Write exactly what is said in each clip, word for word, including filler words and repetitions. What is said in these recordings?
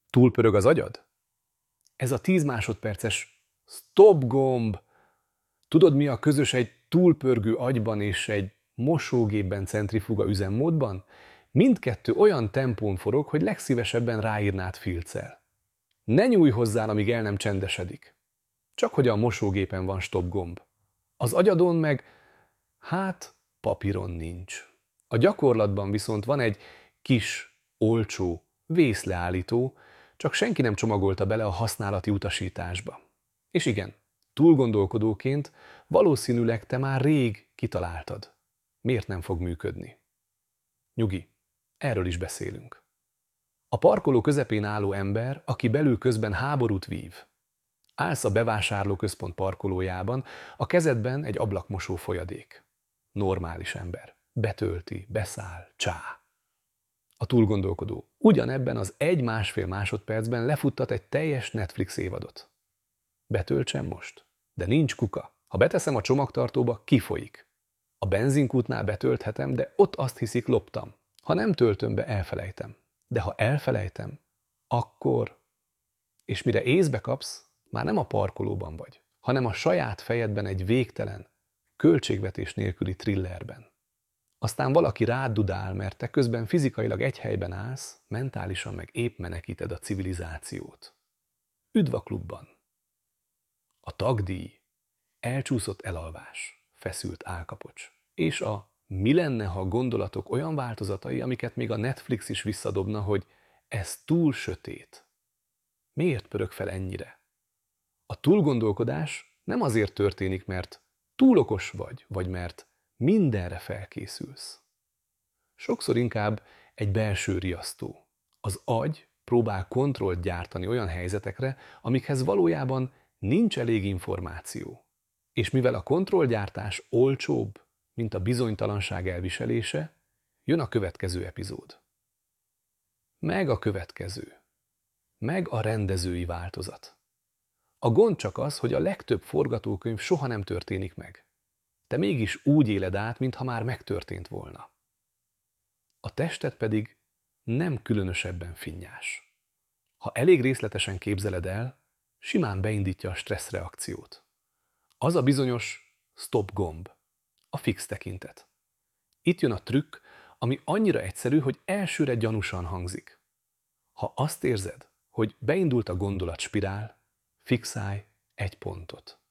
Túlpörög az agyad? Ez a tíz másodperces stop gomb. Tudod, mi a közös egy túlpörgő agyban és egy mosógépben centrifuga üzemmódban? Mindkettő olyan tempón forog, hogy legszívesebben ráírnád filccel. Ne nyújj hozzá, amíg el nem csendesedik. Csak hogy a mosógépen van stop gomb. Az agyadon meg, hát, papíron nincs. A gyakorlatban viszont van egy kis, olcsó, vészleállító, csak senki nem csomagolta bele a használati utasításba. És igen, túlgondolkodóként valószínűleg te már rég kitaláltad. Miért nem fog működni? Nyugi, erről is beszélünk. A parkoló közepén álló ember, aki belül közben háborút vív. Állsz a bevásárlóközpont parkolójában, a kezedben egy ablakmosó folyadék. Normális ember. Betölti, beszáll, csá. A túlgondolkodó ugyanebben az egy-másfél másodpercben lefuttat egy teljes Netflix évadot. Betöltsem most? De nincs kuka. Ha beteszem a csomagtartóba, kifolyik. A benzinkútnál betölthetem, de ott azt hiszik, loptam. Ha nem töltöm be, elfelejtem. De ha elfelejtem, akkor... És mire észbe kapsz, már nem a parkolóban vagy, hanem a saját fejedben egy végtelen, költségvetés nélküli thrillerben. Aztán valaki rád dudál, mert te közben fizikailag egy helyben állsz, mentálisan meg épp menekíted a civilizációt. Üdv a klubban! A tagdíj, elcsúszott elalvás, feszült állkapocs, és a mi lenne, ha gondolatok olyan változatai, amiket még a Netflix is visszadobna, hogy ez túl sötét. Miért pörög fel ennyire? A túlgondolkodás nem azért történik, mert túl okos vagy, vagy mert mindenre felkészülsz. Sokszor inkább egy belső riasztó. Az agy próbál kontrollt gyártani olyan helyzetekre, amikhez valójában nincs elég információ. És mivel a kontrollgyártás olcsóbb, mint a bizonytalanság elviselése, jön a következő epizód. Meg a következő. Meg a rendezői változat. A gond csak az, hogy a legtöbb forgatókönyv soha nem történik meg. Te mégis úgy éled át, mintha már megtörtént volna. A tested pedig nem különösebben finnyás. Ha elég részletesen képzeled el, simán beindítja a stresszreakciót. Az a bizonyos stop gomb, a fix tekintet. Itt jön a trükk, ami annyira egyszerű, hogy elsőre gyanúsan hangzik. Ha azt érzed, hogy beindult a gondolatspirál, fixálj egy pontot.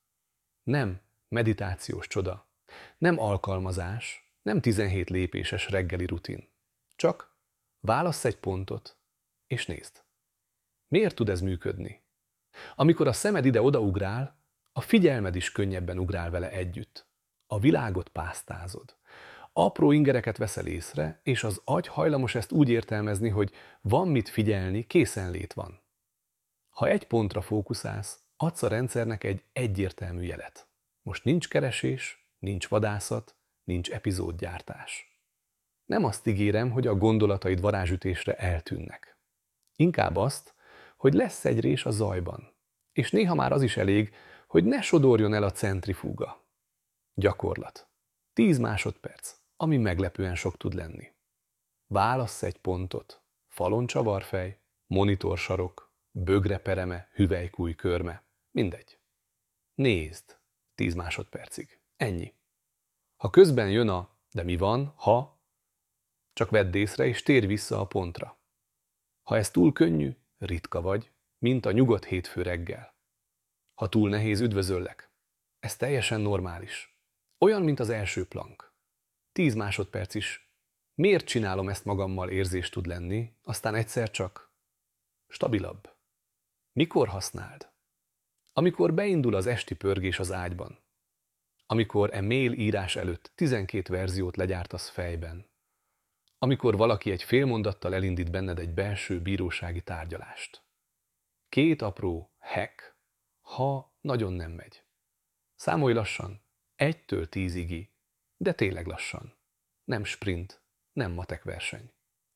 Nem meditációs csoda, nem alkalmazás, nem tizenhét lépéses reggeli rutin. Csak válassz egy pontot, és nézd. Miért tud ez működni? Amikor a szemed ide-oda ugrál, a figyelmed is könnyebben ugrál vele együtt. A világot pásztázod. Apró ingereket veszel észre, és az agy hajlamos ezt úgy értelmezni, hogy van mit figyelni, készenlét van. Ha egy pontra fókuszálsz, adsz a rendszernek egy egyértelmű jelet. Most nincs keresés, nincs vadászat, nincs epizódgyártás. Nem azt ígérem, hogy a gondolataid varázsütésre eltűnnek. Inkább azt, hogy lesz egy rés a zajban. És néha már az is elég, hogy ne sodorjon el a centrifuga. Gyakorlat. Tíz másodperc, ami meglepően sok tud lenni. Válassz egy pontot. Falon csavarfej, monitorsarok, bögrepereme, hüvelykúj körme. Mindegy. Nézd. Tíz másodpercig. Ennyi. Ha közben jön a de mi van, ha, csak vedd észre és térj vissza a pontra. Ha ez túl könnyű, ritka vagy, mint a nyugodt hétfő reggel. Ha túl nehéz, üdvözöllek. Ez teljesen normális. Olyan, mint az első plank. Tíz másodperc is. Miért csinálom ezt magammal érzést tud lenni, aztán egyszer csak stabilabb. Mikor használd? Amikor beindul az esti pörgés az ágyban. Amikor e mail írás előtt tizenkét verziót legyártasz fejben. Amikor valaki egy fél mondattal elindít benned egy belső bírósági tárgyalást. Két apró hack, ha nagyon nem megy. Számolj lassan, egytől tízig, de tényleg lassan. Nem sprint, nem matek verseny.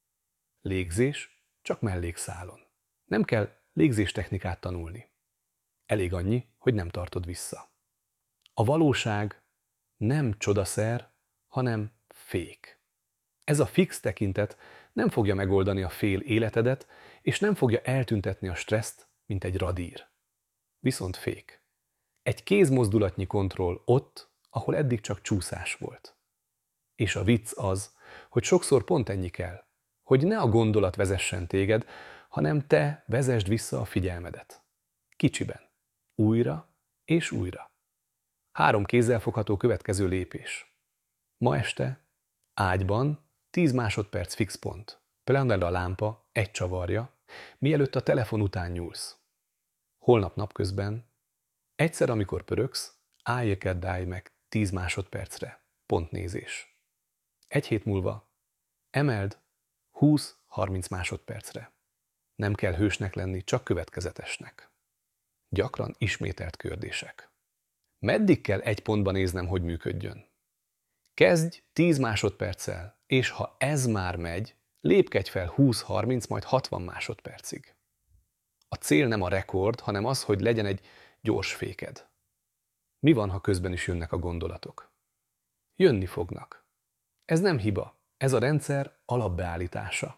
Légzés, csak mellékszálon. Nem kell légzéstechnikát tanulni. Elég annyi, hogy nem tartod vissza. A valóság nem csodaszer, hanem fék. Ez a fix tekintet nem fogja megoldani a fél életedet, és nem fogja eltüntetni a stresszt, mint egy radír. Viszont fék. Egy kézmozdulatnyi kontroll ott, ahol eddig csak csúszás volt. És a vicc az, hogy sokszor pont ennyi kell, hogy ne a gondolat vezessen téged, hanem te vezesd vissza a figyelmedet. Kicsiben. Újra és újra. Három kézzelfogható következő lépés. Ma este, ágyban, tíz másodperc fix pont. Például a lámpa egy csavarja, mielőtt a telefon után nyúlsz. Holnap napközben, egyszer, amikor pörögsz, állj ekeddálj meg tíz másodpercre. Pontnézés. Egy hét múlva emeld húsz-harminc másodpercre. Nem kell hősnek lenni, csak következetesnek. Gyakran ismételt kérdések. Meddig kell egy pontba néznem, hogy működjön? Kezdj tíz másodperccel, és ha ez már megy, lépkedj fel húsz-harminc, majd hatvan másodpercig. A cél nem a rekord, hanem az, hogy legyen egy gyors féked. Mi van, ha közben is jönnek a gondolatok? Jönni fognak. Ez nem hiba, ez a rendszer alapbeállítása.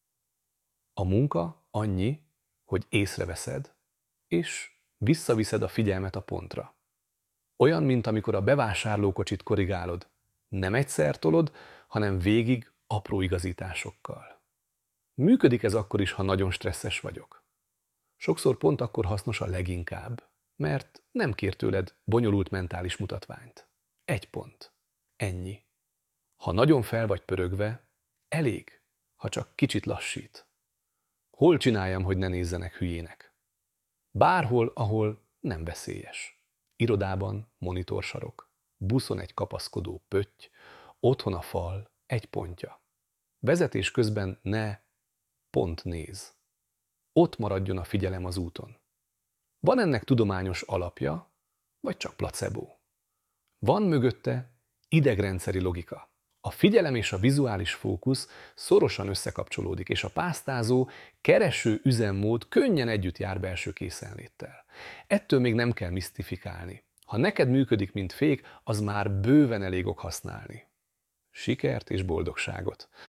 A munka annyi, hogy észreveszed, és visszaviszed a figyelmet a pontra. Olyan, mint amikor a bevásárlókocsit korrigálod. Nem egyszer tolod, hanem végig apró igazításokkal. Működik ez akkor is, ha nagyon stresszes vagyok. Sokszor pont akkor hasznos a leginkább, mert nem kér tőled bonyolult mentális mutatványt. Egy pont. Ennyi. Ha nagyon fel vagy pörögve, elég, ha csak kicsit lassít. Hol csináljam, hogy ne nézzenek hülyének? Bárhol, ahol nem veszélyes. Irodában monitorsarok, buszon egy kapaszkodó pötty, otthon a fal, egy pontja. Vezetés közben ne pont néz. Ott maradjon a figyelem az úton. Van ennek tudományos alapja, vagy csak placebo? Van mögötte idegrendszeri logika. A figyelem és a vizuális fókusz szorosan összekapcsolódik, és a pásztázó, kereső üzemmód könnyen együtt jár belső készenléttel. Ettől még nem kell misztifikálni. Ha neked működik, mint fék, az már bőven elég ok használni. Sikert és boldogságot!